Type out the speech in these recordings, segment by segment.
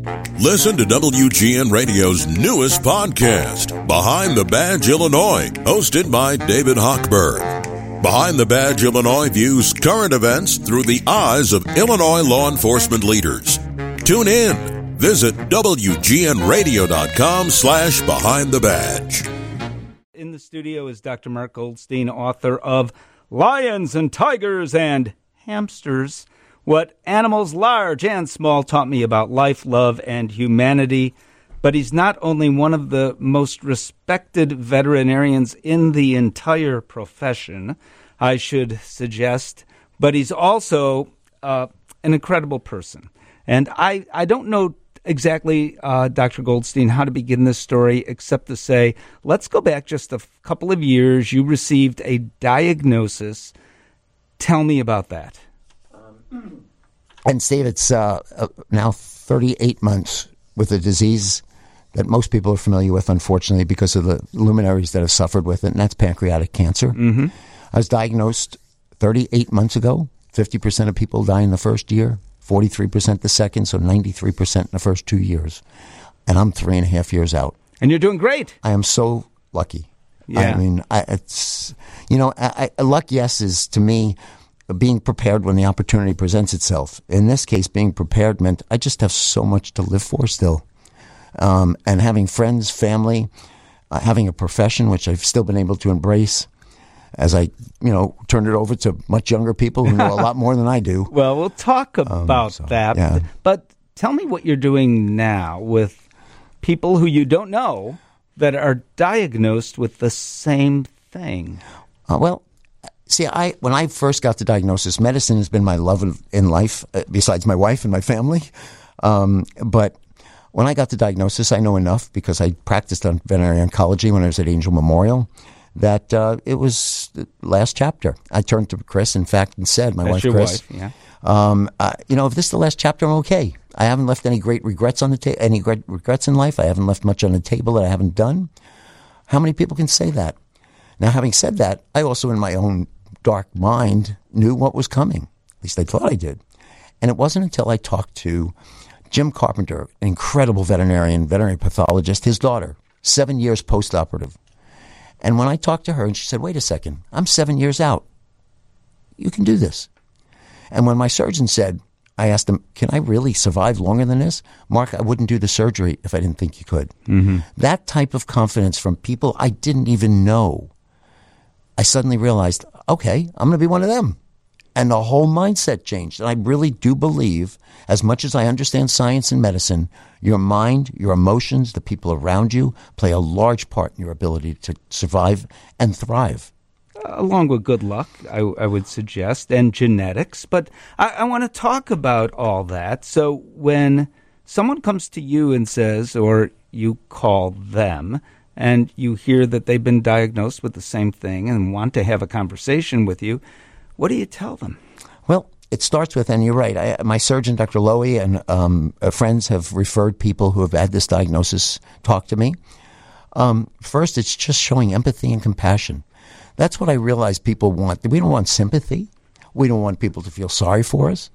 Listen to WGN Radio's newest podcast, Behind the Badge Illinois, hosted by David Hochberg. Behind the Badge Illinois views current events through the eyes of Illinois law enforcement leaders. Tune in. Visit WGNradio.com/Behind the Badge. In the studio is Dr. Mark Goldstein, author of Lions and Tigers and Hamsters, What Animals Large and Small Taught Me About Life, Love, and Humanity. But he's not only one of the most respected veterinarians in the entire profession, I should suggest, but he's also an incredible person. And I don't know exactly, Dr. Goldstein, how to begin this story except to say, let's go back just a couple of years. You received a diagnosis. Tell me about that. And Steve, it's now 38 months with a disease that most people are familiar with, unfortunately, because of the luminaries that have suffered with it, and that's pancreatic cancer. Mm-hmm. I was diagnosed 38 months ago. 50% of people die in the first year, 43% the second, so 93% in the first 2 years. And I'm 3.5 years out. And you're doing great. I am so lucky. Yeah. I mean, luck, yes, is to me being prepared when the opportunity presents itself. In this case, being prepared meant I just have so much to live for still. And having friends, family, having a profession, which I've still been able to embrace as I, turn it over to much younger people who know a lot more than I do. Well, we'll talk about that. Yeah. But tell me what you're doing now with people who you don't know that are diagnosed with the same thing. See, when I first got the diagnosis, medicine has been my love in life, besides my wife and my family. But when I got the diagnosis, I know enough because I practiced on veterinary oncology when I was at Angel Memorial, that it was the last chapter. I turned to Chris, in fact, and said, my wife, Chris, yeah. if this is the last chapter, I'm okay. I haven't left any great regrets on the any great regrets in life. I haven't left much on the table that I haven't done. How many people can say that? Now, having said that, I also, in my own dark mind, knew what was coming. At least I thought I did. And it wasn't until I talked to Jim Carpenter, an incredible veterinary pathologist, his daughter, 7 years post-operative. And when I talked to her, and she said, wait a second, I'm 7 years out. You can do this. And when my surgeon said, I asked him, can I really survive longer than this? Mark, I wouldn't do the surgery if I didn't think you could. Mm-hmm. That type of confidence from people I didn't even know, I suddenly realized, okay, I'm going to be one of them. And the whole mindset changed. And I really do believe, as much as I understand science and medicine, your mind, your emotions, the people around you play a large part in your ability to survive and thrive. Along with good luck, I would suggest, and genetics. But I want to talk about all that. So when someone comes to you and says, or you call them, and you hear that they've been diagnosed with the same thing and want to have a conversation with you, what do you tell them? Well, it starts with, and you're right, my surgeon, Dr. Lowy, and friends have referred people who have had this diagnosis talk to me. First, it's just showing empathy and compassion. That's what I realize people want. We don't want sympathy. We don't want people to feel sorry for us.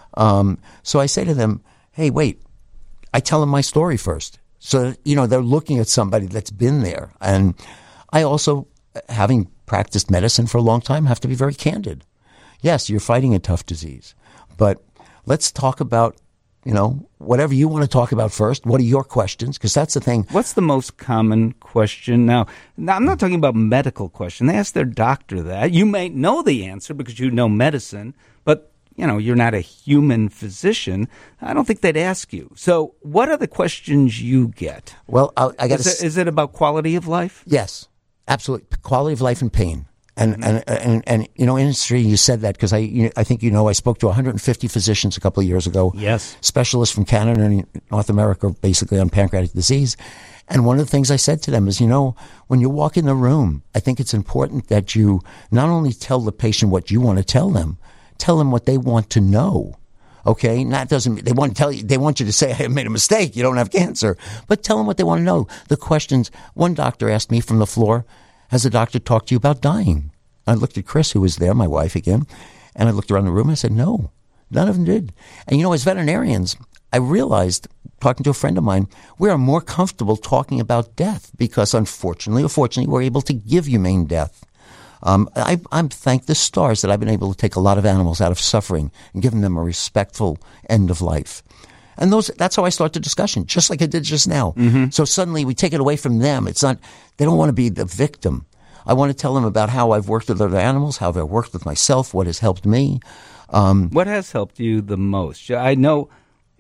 So I say to them, hey, wait. I tell them my story first. So, they're looking at somebody that's been there. And I also, having practiced medicine for a long time, have to be very candid. Yes, you're fighting a tough disease. But let's talk about, whatever you want to talk about first. What are your questions? Because that's the thing. What's the most common question? Now, I'm not talking about medical question. They ask their doctor that. You may know the answer because you know medicine, but you're not a human physician. I don't think they'd ask you. So what are the questions you get? Well, I got to... Is it about quality of life? Yes, absolutely. Quality of life and pain. And industry, you said that because I think I spoke to 150 physicians a couple of years ago. Yes. Specialists from Canada and North America, basically on pancreatic disease. And one of the things I said to them is, when you walk in the room, I think it's important that you not only tell the patient what you want to tell them what they want to know. Okay, and that doesn't. They want to tell you. They want you to say, "I made a mistake. You don't have cancer." But tell them what they want to know. The questions. One doctor asked me from the floor, "Has the doctor talked to you about dying?" I looked at Chris, who was there, my wife again, and I looked around the room and I said, "No, none of them did." And as veterinarians, I realized talking to a friend of mine, we are more comfortable talking about death because unfortunately or fortunately, we're able to give humane death. I'm thank the stars that I've been able to take a lot of animals out of suffering and giving them a respectful end of life. And that's how I start the discussion, just like I did just now. Mm-hmm. So suddenly we take it away from them. It's not, they don't want to be the victim. I want to tell them about how I've worked with other animals, how I've worked with myself, what has helped me. What has helped you the most? I know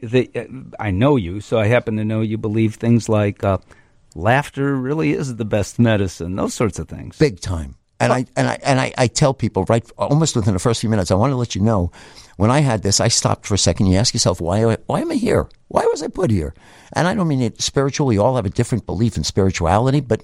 you, so I happen to know you believe things like laughter really is the best medicine, those sorts of things. Big time. And I tell people right almost within the first few minutes, I want to let you know, when I had this, I stopped for a second. You ask yourself, why am I here? Why was I put here? And I don't mean it spiritual. We all have a different belief in spirituality, but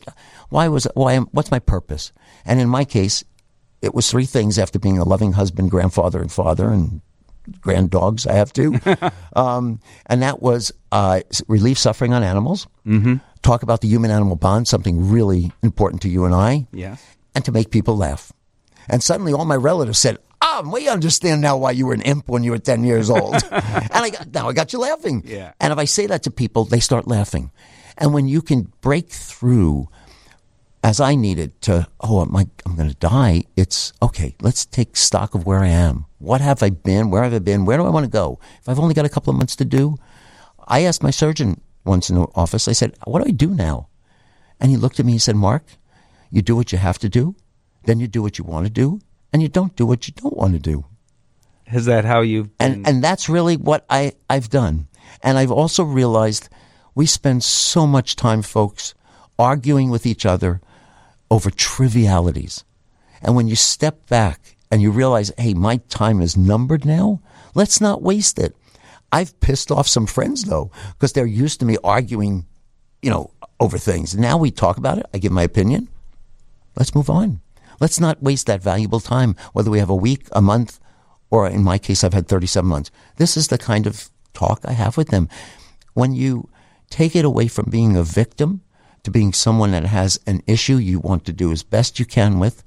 what's my purpose? And in my case, it was 3 things after being a loving husband, grandfather, and father, and grand dogs. I have 2. And that was relieve suffering on animals, talk about the human-animal bond, something really important to you and I. Yes. And to make people laugh. And suddenly all my relatives said, we understand now why you were an imp when you were 10 years old. And I got you laughing. Yeah. And if I say that to people, they start laughing. And when you can break through, as I needed to, I'm going to die, it's, okay, let's take stock of where I am. What have I been? Where have I been? Where do I want to go? If I've only got a couple of months to do, I asked my surgeon once in the office, I said, what do I do now? And he looked at me and said, Mark, you do what you have to do, then you do what you want to do, and you don't do what you don't want to do. Is that how you've been? And that's really what I've done. And I've also realized we spend so much time, folks, arguing with each other over trivialities. And when you step back and you realize, hey, my time is numbered now, let's not waste it. I've pissed off some friends, though, because they're used to me arguing, over things. Now we talk about it. I give my opinion. Let's move on. Let's not waste that valuable time, whether we have a week, a month, or in my case, I've had 37 months. This is the kind of talk I have with them. When you take it away from being a victim to being someone that has an issue you want to do as best you can with,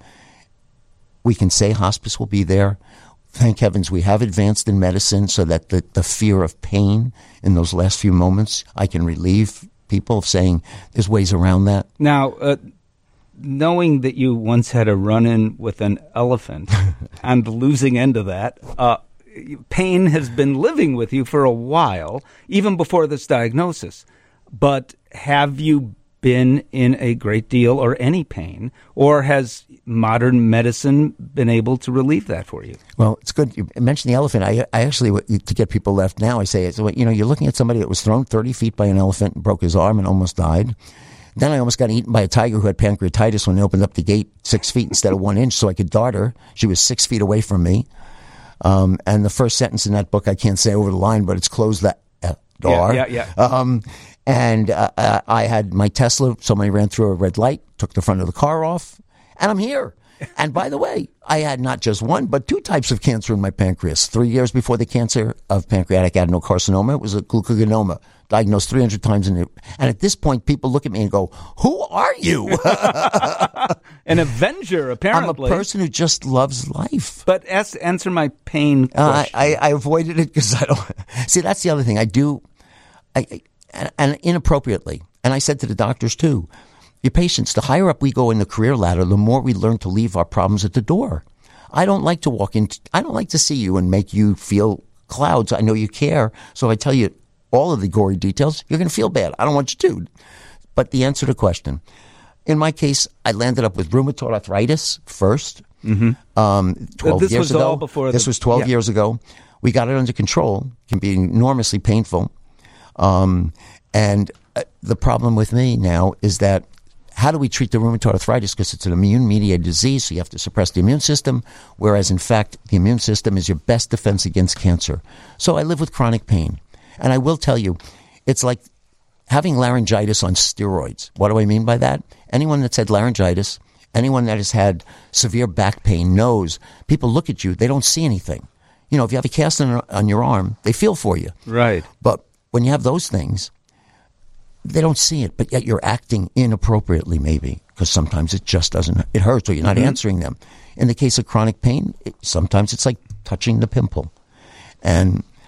we can say hospice will be there. Thank heavens we have advanced in medicine so that the fear of pain in those last few moments, I can relieve people of saying there's ways around that. Now, knowing that you once had a run-in with an elephant on the losing end of that, pain has been living with you for a while, even before this diagnosis. But have you been in a great deal or any pain, or has modern medicine been able to relieve that for you? Well, it's good. You mentioned the elephant. I actually, to get people left now, I say, you're looking at somebody that was thrown 30 feet by an elephant and broke his arm and almost died. Then I almost got eaten by a tiger who had pancreatitis when they opened up the gate 6 feet instead of 1 inch so I could dart her. She was 6 feet away from me. And the first sentence in that book, I can't say over the line, but it's close that door. Yeah. And I had my Tesla, somebody ran through a red light, took the front of the car off, and I'm here. And by the way, I had not just 1, but 2 types of cancer in my pancreas. 3 years before the cancer of pancreatic adenocarcinoma, it was a glucagonoma, diagnosed 300 times. And at this point, people look at me and go, who are you? An avenger, apparently. I'm a person who just loves life. But answer my pain question. I avoided it because I don't... See, that's the other thing. I do... And inappropriately. And I said to the doctors, too, your patients, the higher up we go in the career ladder, the more we learn to leave our problems at the door. I don't like to walk in. I don't like to see you and make you feel clouds. I know you care. So if I tell you all of the gory details, you're going to feel bad. I don't want you to. But the answer to the question, in my case, I landed up with rheumatoid arthritis first. 12 this years was ago. all before this was 12 years ago. We got it under control. It can be enormously painful. And the problem with me now is that how do we treat the rheumatoid arthritis? Because it's an immune-mediated disease, so you have to suppress the immune system, whereas, in fact, the immune system is your best defense against cancer. So I live with chronic pain. And I will tell you, it's like having laryngitis on steroids. What do I mean by that? Anyone that's had laryngitis, anyone that has had severe back pain knows people look at you, they don't see anything. You know, if you have a cast on your arm, they feel for you. Right. But when you have those things, they don't see it, but yet you're acting inappropriately maybe because sometimes it just doesn't, it hurts or you're not answering them. In the case of chronic pain, sometimes it's like touching the pimple. And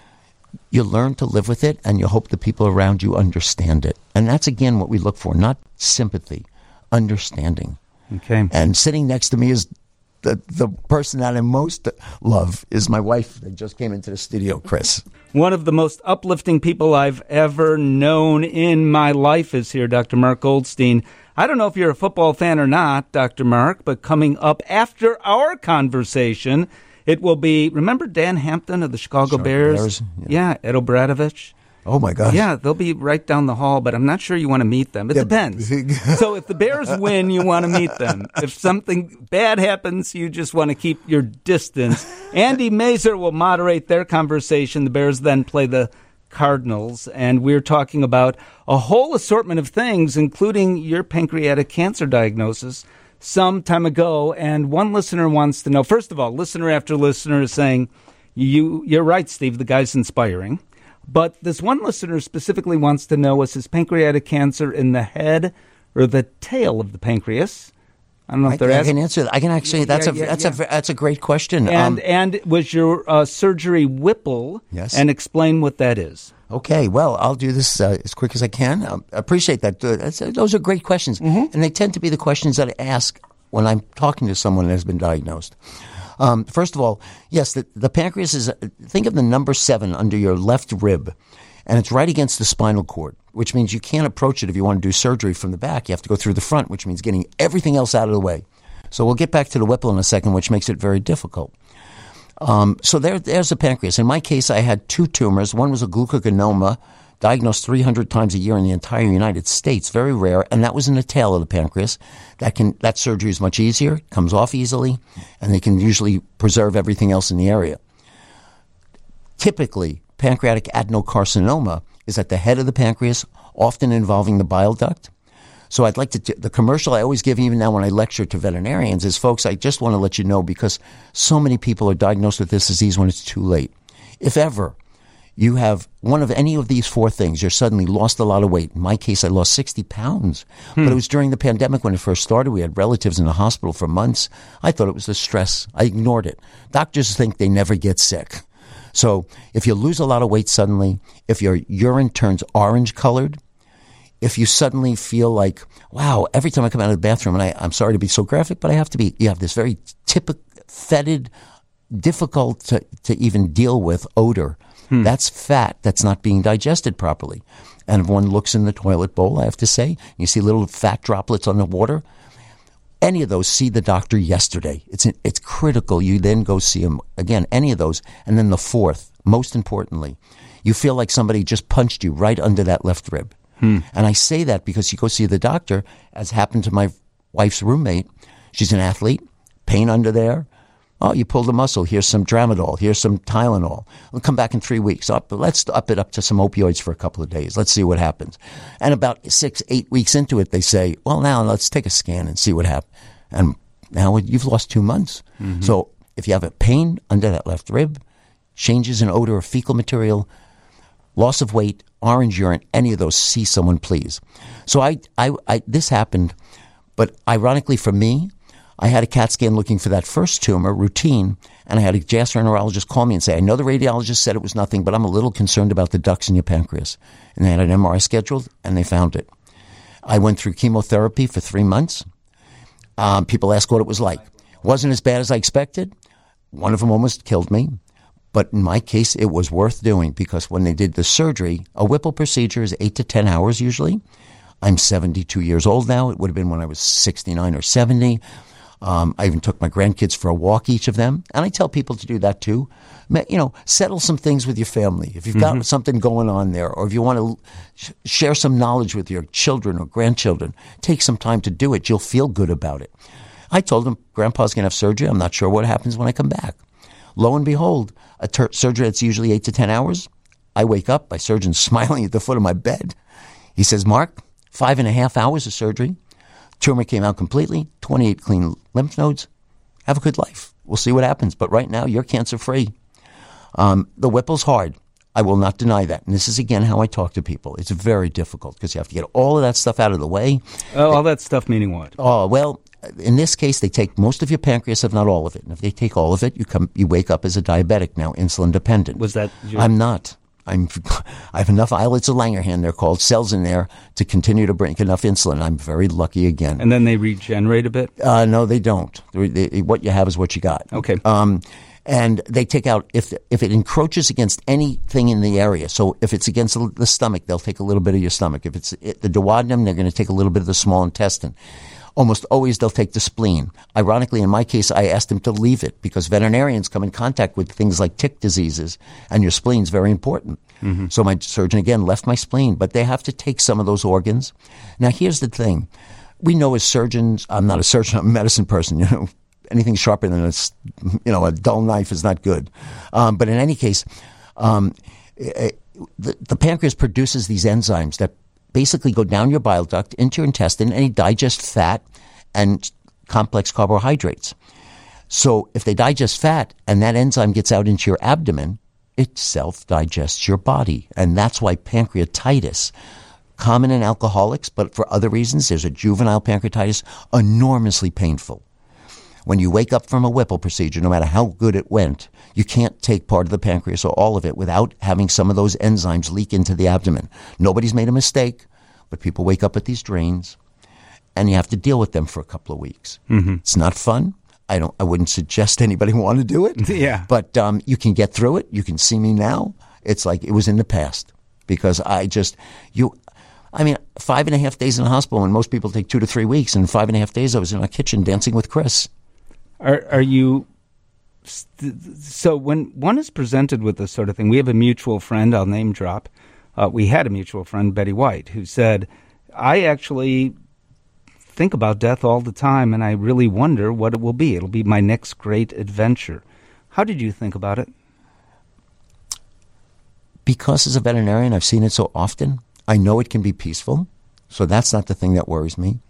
You learn to live with it, and you hope the people around you understand it. And that's, again, what we look for, not sympathy, understanding. Okay. And sitting next to me is the person that I most love is my wife that just came into the studio, Chris. One of the most uplifting people I've ever known in my life is here, Dr. Mark Goldstein. I don't know if you're a football fan or not, Dr. Mark, but coming up after our conversation, it will be, remember Dan Hampton of the Chicago Bears? Yeah, Ed Obradovich. Oh, my gosh. Yeah, they'll be right down the hall, but I'm not sure you want to meet them. It depends. So if the Bears win, you want to meet them. If something bad happens, you just want to keep your distance. Andy Mazer will moderate their conversation. The Bears then play the Cardinals, and we're talking about a whole assortment of things, including your pancreatic cancer diagnosis some time ago. And one listener wants to know, first of all, listener after listener is saying, you're right, Steve, the guy's inspiring. But this one listener specifically wants to know, was his pancreatic cancer in the head or the tail of the pancreas? I don't know if they're asking. I can answer that. I can actually. That's a great question. And was your surgery Whipple? Yes. And explain what that is. Okay. Well, I'll do this as quick as I can. I appreciate that. Those are great questions, and they tend to be the questions that I ask when I'm talking to someone that has been diagnosed. First of all, yes, the pancreas is, think of the number 7 under your left rib, and it's right against the spinal cord, which means you can't approach it if you want to do surgery from the back. You have to go through the front, which means getting everything else out of the way. So we'll get back to the Whipple in a second, which makes it very difficult. So there's the pancreas. In my case, I had 2 tumors. One was a glucogonoma, diagnosed 300 times a year in the entire United States, very rare, and that was in the tail of the pancreas. That surgery is much easier, comes off easily, and they can usually preserve everything else in the area. Typically, pancreatic adenocarcinoma is at the head of the pancreas, often involving the bile duct. So I'd like to, the commercial I always give, even now when I lecture to veterinarians, is, folks, I just want to let you know, because so many people are diagnosed with this disease when it's too late. If ever you have one of any of these 4 things, you're suddenly lost a lot of weight. In my case, I lost 60 pounds. But it was during the pandemic when it first started. We had relatives in the hospital for months. I thought it was the stress. I ignored it. Doctors think they never get sick. So if you lose a lot of weight suddenly, if your urine turns orange colored, if you suddenly feel like, wow, every time I come out of the bathroom, and I'm sorry to be so graphic, but I have to be, you have this very typical, fetid, difficult to even deal with odor. That's fat that's not being digested properly. And if one looks in the toilet bowl, I have to say, you see little fat droplets on the water. Any of those, see the doctor yesterday. It's critical. You then go see him again, any of those. And then the 4th, most importantly, you feel like somebody just punched you right under that left rib. And I say that because you go see the doctor, as happened to my wife's roommate. She's an athlete, pain under there. Oh, you pulled a muscle. Here's some Tramadol. Here's some Tylenol. We'll come back in 3 weeks. Let's up it up to some opioids for a couple of days. Let's see what happens. And about 6-8 weeks into it, they say, well, now let's take a scan and see what happens. And now you've lost 2 months. So if you have a pain under that left rib, changes in odor of fecal material, loss of weight, orange urine, any of those, see someone, please. So this happened, but ironically for me, I had a CAT scan looking for that first tumor, routine, and I had a gastroenterologist call me and say, I know the radiologist said it was nothing, but I'm a little concerned about the ducts in your pancreas. And they had an MRI scheduled, and they found it. I went through chemotherapy for 3 months. People ask what it was like. Wasn't as bad as I expected. One of them almost killed me. But in my case, it was worth doing, because when they did the surgery, a Whipple procedure is 8 to 10 hours usually. I'm 72 years old now. It would have been when I was 69 or 70. I even took my grandkids for a walk, each of them. And I tell people to do that too. Settle some things with your family. If you've got something going on there, or if you want to share some knowledge with your children or grandchildren, take some time to do it. You'll feel good about it. I told them, Grandpa's going to have surgery. I'm not sure what happens when I come back. Lo and behold, a surgery that's usually 8 to 10 hours. I wake up, my surgeon's smiling at the foot of my bed. He says, Mark, 5.5 hours of surgery. Tumor came out completely, 28 clean lymph nodes. Have a good life. We'll see what happens. But right now, you're cancer-free. The Whipple's hard. I will not deny that. And this is, again, how I talk to people. It's very difficult because you have to get all of that stuff out of the way. Oh, all that stuff meaning what? Oh, well, in this case, they take most of your pancreas, if not all of it. And if they take all of it, you wake up as a diabetic now, insulin dependent. Was that? I'm not. I have enough islets of Langerhans, they're called, cells in there to continue to make enough insulin. I'm very lucky again. And then they regenerate a bit? No, they don't. What you have is what you got. Okay. And they take out, if it encroaches against anything in the area, so if it's against the stomach, they'll take a little bit of your stomach. If it's the duodenum, they're going to take a little bit of the small intestine. Almost always they'll take the spleen. Ironically, in my case, I asked them to leave it because veterinarians come in contact with things like tick diseases, and your spleen's very important. Mm-hmm. So my surgeon, again, left my spleen, but they have to take some of those organs. Now, here's the thing. We know as surgeons, I'm not a surgeon, I'm a medicine person, anything sharper than a dull knife is not good. But in any case, the pancreas produces these enzymes that basically go down your bile duct into your intestine, and they digest fat and complex carbohydrates. So if they digest fat and that enzyme gets out into your abdomen, it self-digests your body. And that's why pancreatitis, common in alcoholics, but for other reasons, there's a juvenile pancreatitis, enormously painful. When you wake up from a Whipple procedure, no matter how good it went, you can't take part of the pancreas or all of it without having some of those enzymes leak into the abdomen. Nobody's made a mistake, but people wake up at these drains, and you have to deal with them for a couple of weeks. Mm-hmm. It's not fun. I wouldn't suggest anybody want to do it. Yeah. But you can get through it. You can see me now. It's like it was in the past because 5.5 days in the hospital, and most people take 2 to 3 weeks. And 5.5 days, I was in our kitchen dancing with Chris. Are you so when one is presented with this sort of thing? We have a mutual friend, I'll name drop. We had a mutual friend, Betty White, who said, I actually think about death all the time, and I really wonder what it will be. It'll be my next great adventure. How did you think about it? Because as a veterinarian, I've seen it so often. I know it can be peaceful, so that's not the thing that worries me.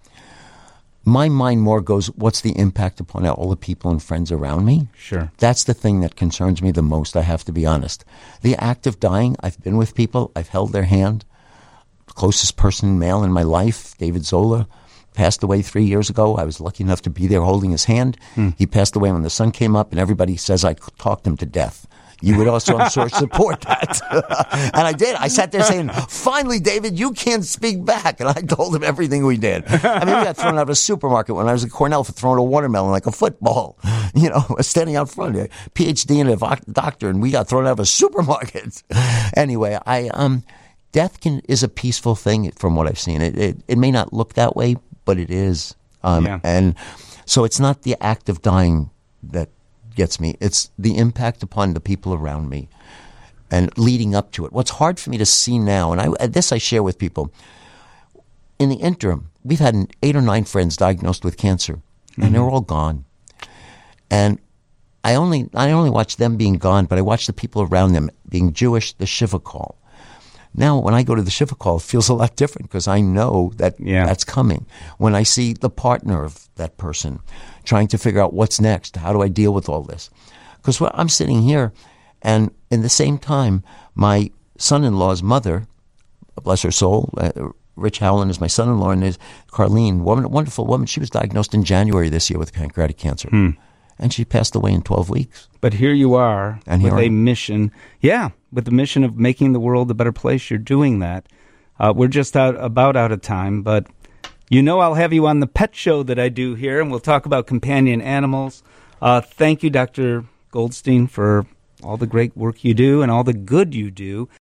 My mind more goes, what's the impact upon all the people and friends around me? Sure. That's the thing that concerns me the most, I have to be honest. The act of dying, I've been with people, I've held their hand. The closest person, male in my life, David Zola, passed away 3 years ago. I was lucky enough to be there holding his hand. He passed away when the sun came up, and everybody says I talked him to death. You would also, I'm sure, support that. And I did. I sat there saying, finally, David, you can't speak back. And I told him everything we did. I mean, we got thrown out of a supermarket when I was at Cornell for throwing a watermelon like a football. Standing out front, a PhD and a doctor, and we got thrown out of a supermarket. Anyway, death is a peaceful thing from what I've seen. It may not look that way, but it is. And so it's not the act of dying that gets me. It's the impact upon the people around me and leading up to it. What's hard for me to see now, and this I share with people, in the interim, we've had 8 or 9 friends diagnosed with cancer, and they're all gone. And I only watch them being gone, but I watch the people around them being Jewish, the Shiva call. Now, when I go to the Shiva call, it feels a lot different because I know that that's coming. When I see the partner of that person trying to figure out what's next, how do I deal with all this? Because I'm sitting here, and in the same time, my son-in-law's mother, bless her soul, Rich Howland is my son-in-law, and there's Carlene, wonderful woman. She was diagnosed in January this year with pancreatic cancer. And she passed away in 12 weeks. But here you are with a mission. Yeah, with the mission of making the world a better place. You're doing that. We're just about out of time, but I'll have you on the pet show that I do here, and we'll talk about companion animals. Thank you, Dr. Goldstein, for all the great work you do and all the good you do.